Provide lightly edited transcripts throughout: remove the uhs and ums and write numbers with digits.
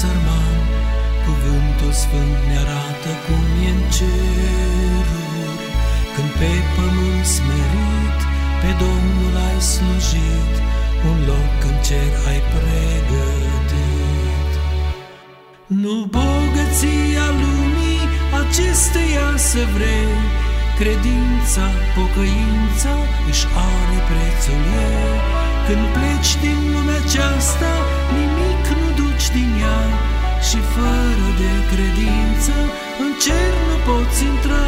sărman, cuvântul sfânt ne arată cum e în ceruri. Când pe pământ smerit, pe Domnul ai slujit, un loc în cer ai pregătit. Nu bogăția lumii acesteia să vrei, credința, pocăința își are prețul ei. Când pleci din lumea aceasta, nimic nu duci din ea, și fără de credință în cer nu poți intra.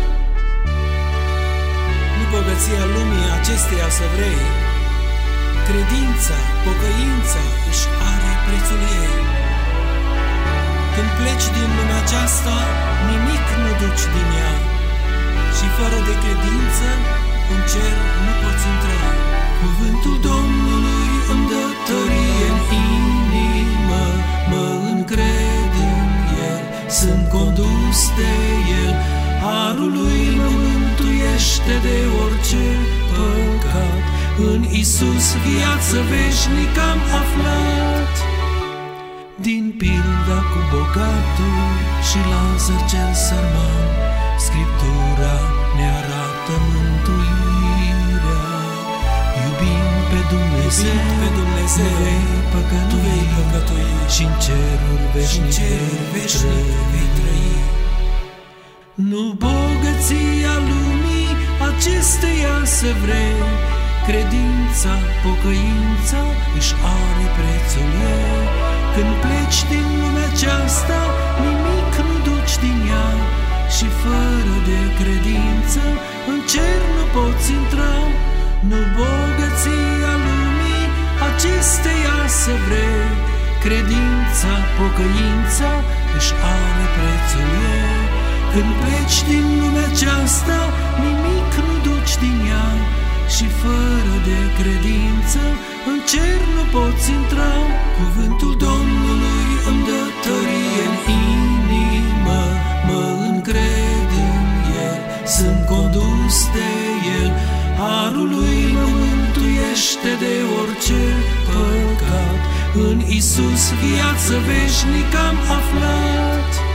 Nu bogăția lumii acesteia să vrei, credința, pocăința își are prețul ei. Când pleci din lumea aceasta, nimic nu duci din ea, și fără de credință în cer nu poți intra. Cuvântul Domnului îmi dă tărie în inimă, mă încred în El, sunt condus de El. Harul Lui mă mântuiește de orice păcat, în Iisus viață veșnică am aflat. Din pilda cu bogatul și Lazar cel sărman, Scriptura ne arată mântuirea. Iubind pe Dumnezeu, nu vei păcătui, și-n ceruri veșnic vei trăi. Nu bogăția lumii acesteia să vrei, credința, pocăința își are prețul ei. Când pleci din lumea aceasta, nimic nu duci din ea, și fără de credință în cer nu poți intra. Nu bogăția lumii acesteia să vrei, credința, pocăința își are prețul ei. Când pleci din lumea aceasta, nimic nu duci din ea, și fără de credință în cer nu poți intra. Cuvântul Domnului îmi dă tărie în inimă, mă încred în El, sunt condus de El. Harul Lui mă mântuiește de orice păcat, în Iisus viață veșnică am aflat.